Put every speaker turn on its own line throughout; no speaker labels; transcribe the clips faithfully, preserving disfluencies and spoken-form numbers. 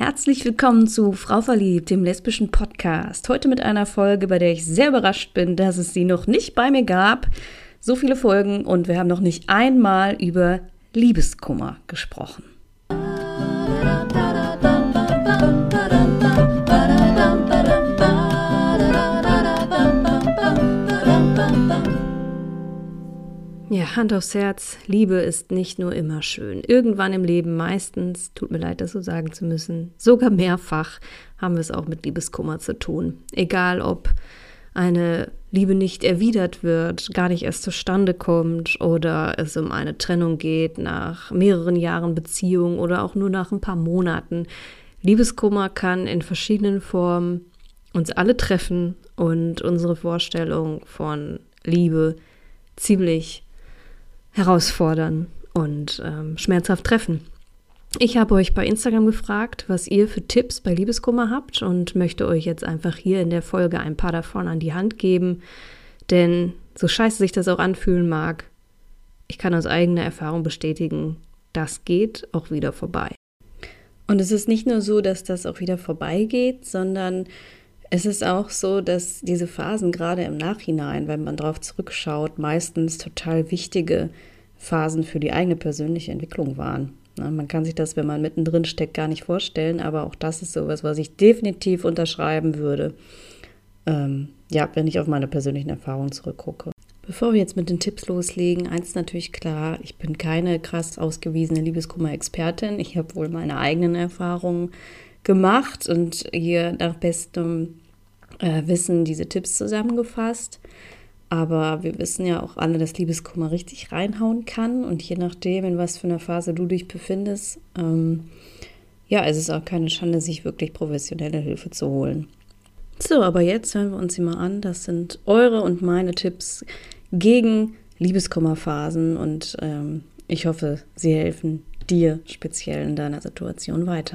Herzlich willkommen zu Frau Verliebt, dem lesbischen Podcast. Heute mit einer Folge, bei der ich sehr überrascht bin, dass es sie noch nicht bei mir gab. So viele Folgen und wir haben noch nicht einmal über Liebeskummer gesprochen. Ja, Hand aufs Herz, Liebe ist nicht nur immer schön. Irgendwann im Leben meistens, tut mir leid, das so sagen zu müssen, sogar mehrfach haben wir es auch mit Liebeskummer zu tun. Egal, ob eine Liebe nicht erwidert wird, gar nicht erst zustande kommt oder es um eine Trennung geht nach mehreren Jahren Beziehung oder auch nur nach ein paar Monaten. Liebeskummer kann in verschiedenen Formen uns alle treffen und unsere Vorstellung von Liebe ziemlich herausfordern und ähm, schmerzhaft treffen. Ich habe euch bei Instagram gefragt, was ihr für Tipps bei Liebeskummer habt und möchte euch jetzt einfach hier in der Folge ein paar davon an die Hand geben, denn so scheiße sich das auch anfühlen mag, ich kann aus eigener Erfahrung bestätigen, das geht auch wieder vorbei. Und es ist nicht nur so, dass das auch wieder vorbeigeht, sondern es ist auch so, dass diese Phasen gerade im Nachhinein, wenn man darauf zurückschaut, meistens total wichtige Phasen für die eigene persönliche Entwicklung waren. Na, man kann sich das, wenn man mittendrin steckt, gar nicht vorstellen, aber auch das ist sowas, was ich definitiv unterschreiben würde, ähm, ja, wenn ich auf meine persönlichen Erfahrungen zurückgucke. Bevor wir jetzt mit den Tipps loslegen, eins ist natürlich klar, ich bin keine krass ausgewiesene Liebeskummer-Expertin. Ich habe wohl meine eigenen Erfahrungen gemacht und hier nach bestem äh, Wissen diese Tipps zusammengefasst. Aber wir wissen ja auch alle, dass Liebeskummer richtig reinhauen kann und je nachdem, in was für einer Phase du dich befindest, ähm, ja, es ist auch keine Schande, sich wirklich professionelle Hilfe zu holen. So, aber jetzt hören wir uns sie mal an. Das sind eure und meine Tipps gegen Liebeskummerphasen und ähm, ich hoffe, sie helfen dir speziell in deiner Situation weiter.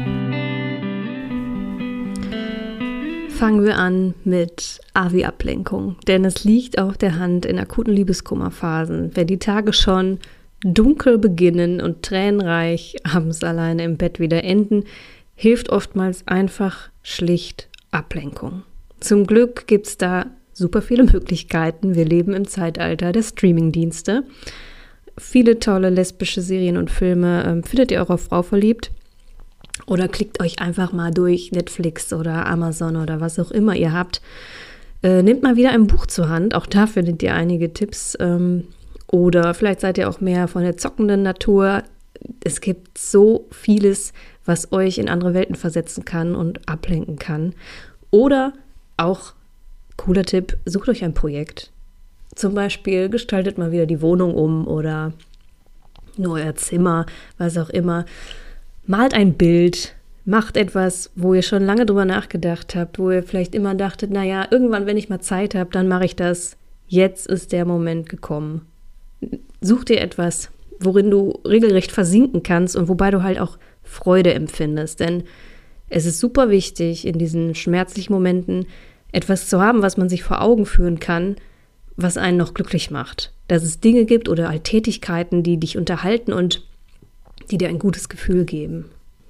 Fangen wir an mit A wie Ablenkung, denn es liegt auf der Hand in akuten Liebeskummerphasen, wenn die Tage schon dunkel beginnen und tränenreich abends alleine im Bett wieder enden, hilft oftmals einfach schlicht Ablenkung. Zum Glück gibt es da super viele Möglichkeiten. Wir leben im Zeitalter der Streamingdienste. Viele tolle lesbische Serien und Filme ähm, findet ihr auch auf Frau Verliebt. Oder klickt euch einfach mal durch Netflix oder Amazon oder was auch immer ihr habt. Äh, nehmt mal wieder ein Buch zur Hand. Auch da findet ihr einige Tipps. Ähm, oder vielleicht seid ihr auch mehr von der zockenden Natur. Es gibt so vieles, was euch in andere Welten versetzen kann und ablenken kann. Oder auch, cooler Tipp, sucht euch ein Projekt. Zum Beispiel gestaltet mal wieder die Wohnung um oder nur euer Zimmer, was auch immer. Malt ein Bild, macht etwas, wo ihr schon lange drüber nachgedacht habt, wo ihr vielleicht immer dachtet, naja, irgendwann, wenn ich mal Zeit habe, dann mache ich das. Jetzt ist der Moment gekommen. Such dir etwas, worin du regelrecht versinken kannst und wobei du halt auch Freude empfindest. Denn es ist super wichtig, in diesen schmerzlichen Momenten etwas zu haben, was man sich vor Augen führen kann, was einen noch glücklich macht. Dass es Dinge gibt oder halt Tätigkeiten, die dich unterhalten und die dir ein gutes Gefühl geben.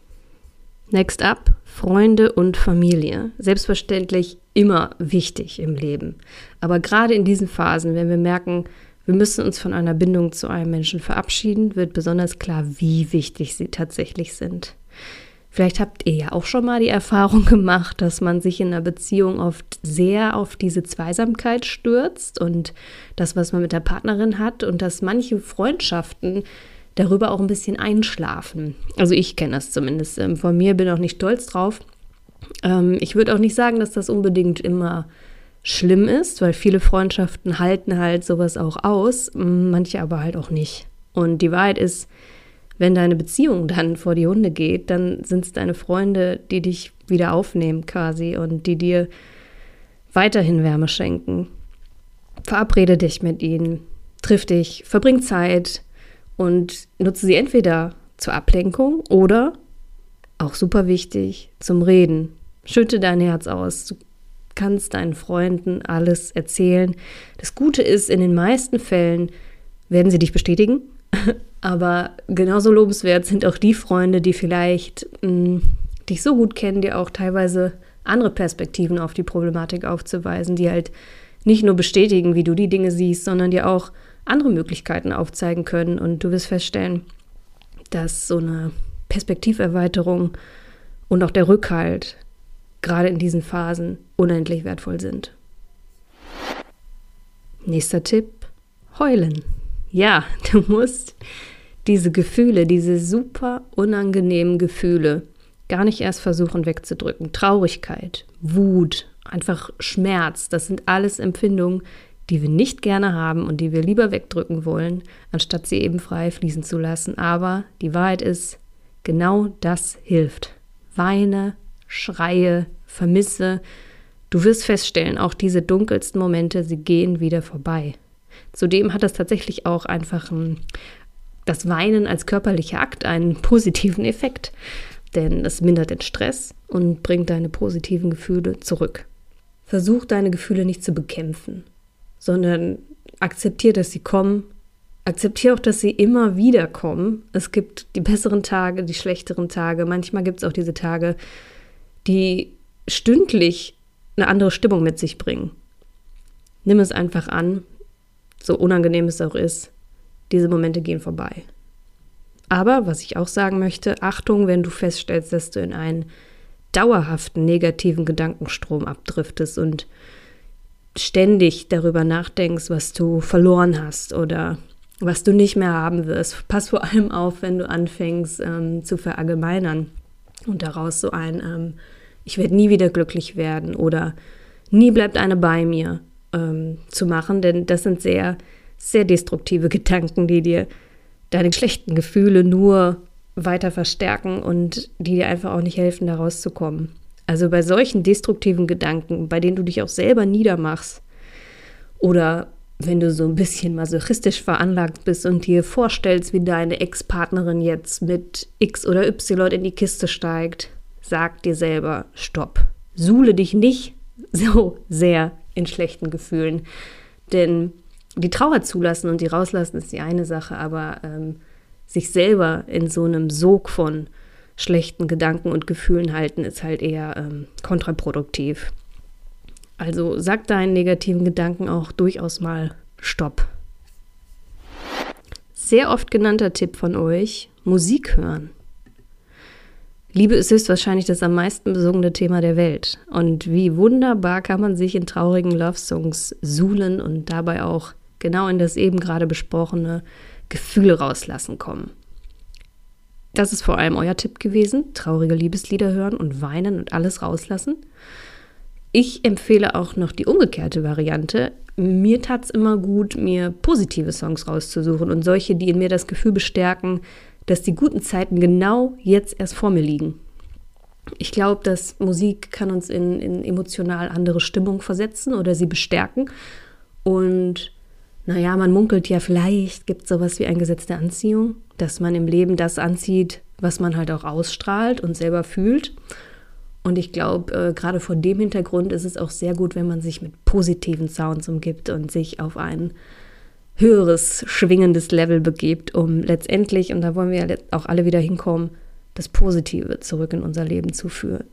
Next up, Freunde und Familie. Selbstverständlich immer wichtig im Leben. Aber gerade in diesen Phasen, wenn wir merken, wir müssen uns von einer Bindung zu einem Menschen verabschieden, wird besonders klar, wie wichtig sie tatsächlich sind. Vielleicht habt ihr ja auch schon mal die Erfahrung gemacht, dass man sich in einer Beziehung oft sehr auf diese Zweisamkeit stürzt und das, was man mit der Partnerin hat und dass manche Freundschaften darüber auch ein bisschen einschlafen. Also ich kenne das zumindest von mir, bin auch nicht stolz drauf. Ich würde auch nicht sagen, dass das unbedingt immer schlimm ist, weil viele Freundschaften halten halt sowas auch aus, manche aber halt auch nicht. Und die Wahrheit ist, wenn deine Beziehung dann vor die Hunde geht, dann sind es deine Freunde, die dich wieder aufnehmen quasi und die dir weiterhin Wärme schenken. Verabrede dich mit ihnen, triff dich, verbring Zeit und nutze sie entweder zur Ablenkung oder, auch super wichtig, zum Reden. Schütte dein Herz aus. Du kannst deinen Freunden alles erzählen. Das Gute ist, in den meisten Fällen werden sie dich bestätigen. Aber genauso lobenswert sind auch die Freunde, die vielleicht mh, dich so gut kennen, dir auch teilweise andere Perspektiven auf die Problematik aufzuweisen, die halt nicht nur bestätigen, wie du die Dinge siehst, sondern dir auch andere Möglichkeiten aufzeigen können. Und du wirst feststellen, dass so eine Perspektiverweiterung und auch der Rückhalt gerade in diesen Phasen unendlich wertvoll sind. Nächster Tipp, heulen. Ja, du musst diese Gefühle, diese super unangenehmen Gefühle gar nicht erst versuchen wegzudrücken. Traurigkeit, Wut, einfach Schmerz, das sind alles Empfindungen, die wir nicht gerne haben und die wir lieber wegdrücken wollen, anstatt sie eben frei fließen zu lassen. Aber die Wahrheit ist, genau das hilft. Weine, schreie, vermisse. Du wirst feststellen, auch diese dunkelsten Momente, sie gehen wieder vorbei. Zudem hat das tatsächlich auch einfach ein, das Weinen als körperlicher Akt einen positiven Effekt. Denn es mindert den Stress und bringt deine positiven Gefühle zurück. Versuch deine Gefühle nicht zu bekämpfen, sondern akzeptier, dass sie kommen. Akzeptier auch, dass sie immer wieder kommen. Es gibt die besseren Tage, die schlechteren Tage. Manchmal gibt es auch diese Tage, die stündlich eine andere Stimmung mit sich bringen. Nimm es einfach an, so unangenehm es auch ist. Diese Momente gehen vorbei. Aber, was ich auch sagen möchte, Achtung, wenn du feststellst, dass du in einen dauerhaften negativen Gedankenstrom abdriftest und ständig darüber nachdenkst, was du verloren hast oder was du nicht mehr haben wirst. Pass vor allem auf, wenn du anfängst ähm, zu verallgemeinern und daraus so ein ähm, ich werde nie wieder glücklich werden oder nie bleibt eine bei mir ähm, zu machen, denn das sind sehr, sehr destruktive Gedanken, die dir deine schlechten Gefühle nur weiter verstärken und die dir einfach auch nicht helfen, da rauszukommen. Also bei solchen destruktiven Gedanken, bei denen du dich auch selber niedermachst oder wenn du so ein bisschen masochistisch veranlagt bist und dir vorstellst, wie deine Ex-Partnerin jetzt mit X oder Y in die Kiste steigt, sag dir selber, stopp. Suhle dich nicht so sehr in schlechten Gefühlen, denn die Trauer zulassen und die rauslassen ist die eine Sache, aber ähm, sich selber in so einem Sog von schlechten Gedanken und Gefühlen halten, ist halt eher ähm, kontraproduktiv. Also sag deinen negativen Gedanken auch durchaus mal Stopp. Sehr oft genannter Tipp von euch, Musik hören. Liebe ist höchstwahrscheinlich das am meisten besungene Thema der Welt. Und wie wunderbar kann man sich in traurigen Love-Songs suhlen und dabei auch genau in das eben gerade besprochene Gefühle rauslassen kommen. Das ist vor allem euer Tipp gewesen, traurige Liebeslieder hören und weinen und alles rauslassen. Ich empfehle auch noch die umgekehrte Variante. Mir tat es immer gut, mir positive Songs rauszusuchen und solche, die in mir das Gefühl bestärken, dass die guten Zeiten genau jetzt erst vor mir liegen. Ich glaube, dass Musik kann uns in, in emotional andere Stimmung versetzen oder sie bestärken. Und naja, man munkelt ja, vielleicht gibt es sowas wie ein Gesetz der Anziehung, dass man im Leben das anzieht, was man halt auch ausstrahlt und selber fühlt. Und ich glaube, äh, gerade vor dem Hintergrund ist es auch sehr gut, wenn man sich mit positiven Sounds umgibt und sich auf ein höheres, schwingendes Level begibt, um letztendlich, und da wollen wir ja auch alle wieder hinkommen, das Positive zurück in unser Leben zu führen.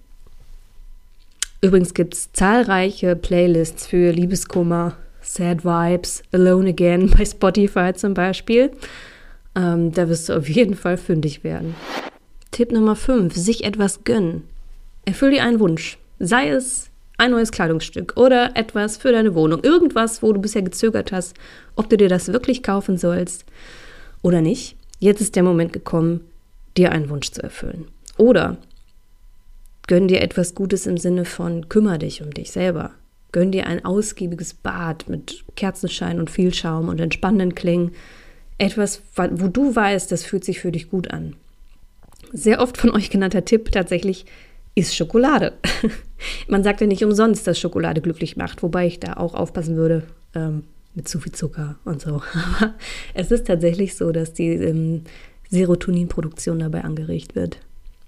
Übrigens gibt es zahlreiche Playlists für Liebeskummer, Sad Vibes, Alone Again bei Spotify zum Beispiel. Ähm, da wirst du auf jeden Fall fündig werden. Tipp Nummer fünf, sich etwas gönnen. Erfüll dir einen Wunsch, sei es ein neues Kleidungsstück oder etwas für deine Wohnung. Irgendwas, wo du bisher gezögert hast, ob du dir das wirklich kaufen sollst oder nicht. Jetzt ist der Moment gekommen, dir einen Wunsch zu erfüllen. Oder gönn dir etwas Gutes im Sinne von kümmere dich um dich selber. Gönn dir ein ausgiebiges Bad mit Kerzenschein und viel Schaum und entspannenden Klängen. Etwas, wo du weißt, das fühlt sich für dich gut an. Sehr oft von euch genannter Tipp tatsächlich ist Schokolade. Man sagt ja nicht umsonst, dass Schokolade glücklich macht, wobei ich da auch aufpassen würde ähm, mit zu viel Zucker und so. Aber es ist tatsächlich so, dass die ähm, Serotoninproduktion dabei angeregt wird.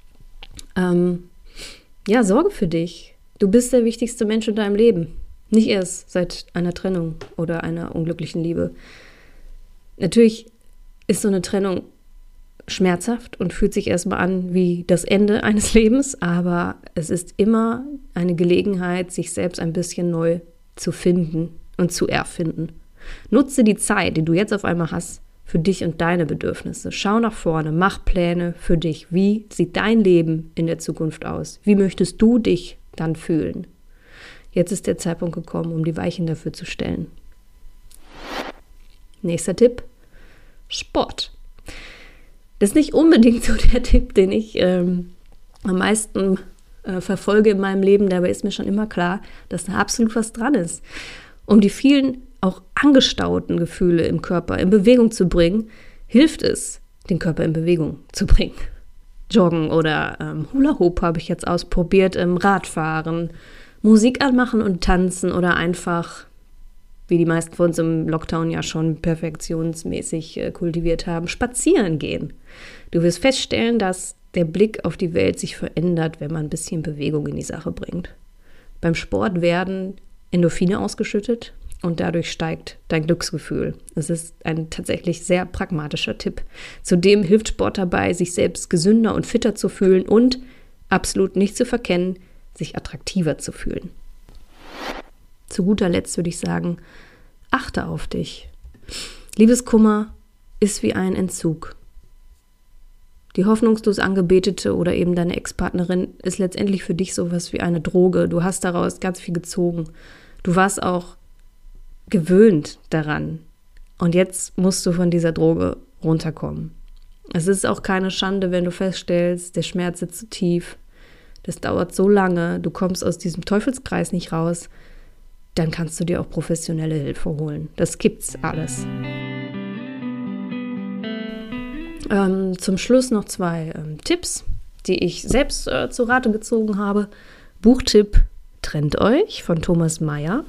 Ähm, ja, sorge für dich. Du bist der wichtigste Mensch in deinem Leben. Nicht erst seit einer Trennung oder einer unglücklichen Liebe. Natürlich ist so eine Trennung schmerzhaft und fühlt sich erstmal an wie das Ende eines Lebens, aber es ist immer eine Gelegenheit, sich selbst ein bisschen neu zu finden und zu erfinden. Nutze die Zeit, die du jetzt auf einmal hast, für dich und deine Bedürfnisse. Schau nach vorne, mach Pläne für dich. Wie sieht dein Leben in der Zukunft aus? Wie möchtest du dich dann fühlen? Jetzt ist der Zeitpunkt gekommen, um die Weichen dafür zu stellen. Nächster Tipp: Sport. Das ist nicht unbedingt so der Tipp, den ich ähm, am meisten äh, verfolge in meinem Leben. Dabei ist mir schon immer klar, dass da absolut was dran ist. Um die vielen auch angestauten Gefühle im Körper in Bewegung zu bringen, hilft es, den Körper in Bewegung zu bringen. Joggen oder ähm, Hula Hoop habe ich jetzt ausprobiert, im Radfahren, Musik anmachen und tanzen oder einfach, wie die meisten von uns im Lockdown ja schon perfektionsmäßig äh, kultiviert haben, spazieren gehen. Du wirst feststellen, dass der Blick auf die Welt sich verändert, wenn man ein bisschen Bewegung in die Sache bringt. Beim Sport werden Endorphine ausgeschüttet und dadurch steigt dein Glücksgefühl. Es ist ein tatsächlich sehr pragmatischer Tipp. Zudem hilft Sport dabei, sich selbst gesünder und fitter zu fühlen und, absolut nicht zu verkennen, sich attraktiver zu fühlen. Zu guter Letzt würde ich sagen, achte auf dich. Liebeskummer ist wie ein Entzug. Die hoffnungslos Angebetete oder eben deine Ex-Partnerin ist letztendlich für dich sowas wie eine Droge. Du hast daraus ganz viel gezogen. Du warst auch gewöhnt daran. Und jetzt musst du von dieser Droge runterkommen. Es ist auch keine Schande, wenn du feststellst, der Schmerz sitzt zu tief. Das dauert so lange, du kommst aus diesem Teufelskreis nicht raus. Dann kannst du dir auch professionelle Hilfe holen. Das gibt's alles. Ähm, zum Schluss noch zwei ähm, Tipps, die ich selbst äh, zu Rate gezogen habe. Buchtipp: Trennt euch von Thomas Mayer.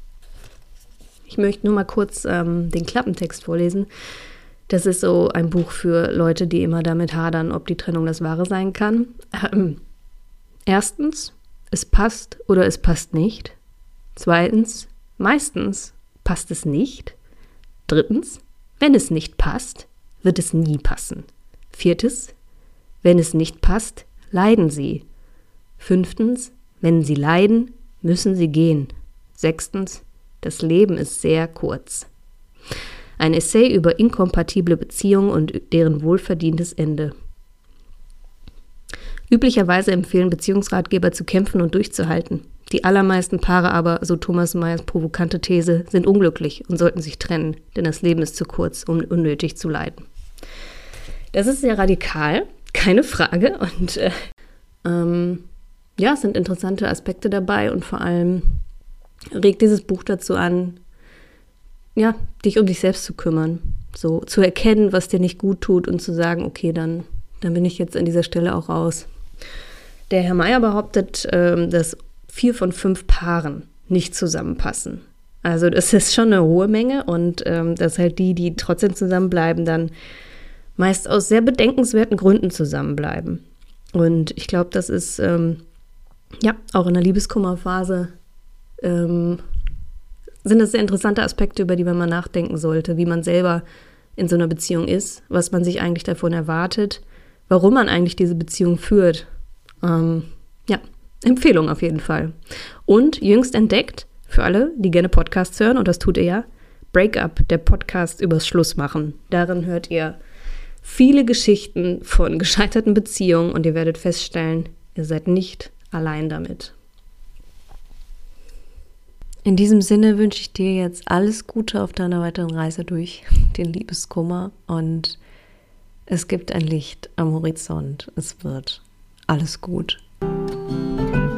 Ich möchte nur mal kurz ähm, den Klappentext vorlesen. Das ist so ein Buch für Leute, die immer damit hadern, ob die Trennung das Wahre sein kann. Ähm, erstens, es passt oder es passt nicht. Zweitens, meistens passt es nicht. Drittens, wenn es nicht passt, wird es nie passen. Viertens, wenn es nicht passt, leiden Sie. Fünftens, wenn Sie leiden, müssen Sie gehen. Sechstens, das Leben ist sehr kurz. Ein Essay über inkompatible Beziehungen und deren wohlverdientes Ende. Üblicherweise empfehlen Beziehungsratgeber zu kämpfen und durchzuhalten. Die allermeisten Paare aber, so Thomas Mayers provokante These, sind unglücklich und sollten sich trennen, denn das Leben ist zu kurz, um unnötig zu leiden. Das ist sehr radikal, keine Frage. Und äh, ähm, ja, es sind interessante Aspekte dabei und vor allem regt dieses Buch dazu an, ja, dich um dich selbst zu kümmern, so zu erkennen, was dir nicht gut tut und zu sagen, okay, dann, dann bin ich jetzt an dieser Stelle auch raus. Der Herr Mayer behauptet, ähm, dass vier von fünf Paaren nicht zusammenpassen. Also das ist schon eine hohe Menge und ähm, dass halt die, die trotzdem zusammenbleiben, dann meist aus sehr bedenkenswerten Gründen zusammenbleiben. Und ich glaube, das ist ähm, ja auch in der Liebeskummerphase ähm, sind das sehr interessante Aspekte, über die man mal nachdenken sollte, wie man selber in so einer Beziehung ist, was man sich eigentlich davon erwartet, warum man eigentlich diese Beziehung führt. Ähm, ja, Empfehlung auf jeden Fall. Und jüngst entdeckt, für alle, die gerne Podcasts hören, und das tut ihr ja, Breakup, der Podcast übers Schlussmachen. Darin hört ihr viele Geschichten von gescheiterten Beziehungen und ihr werdet feststellen, ihr seid nicht allein damit. In diesem Sinne wünsche ich dir jetzt alles Gute auf deiner weiteren Reise durch den Liebeskummer und es gibt ein Licht am Horizont. Es wird alles gut.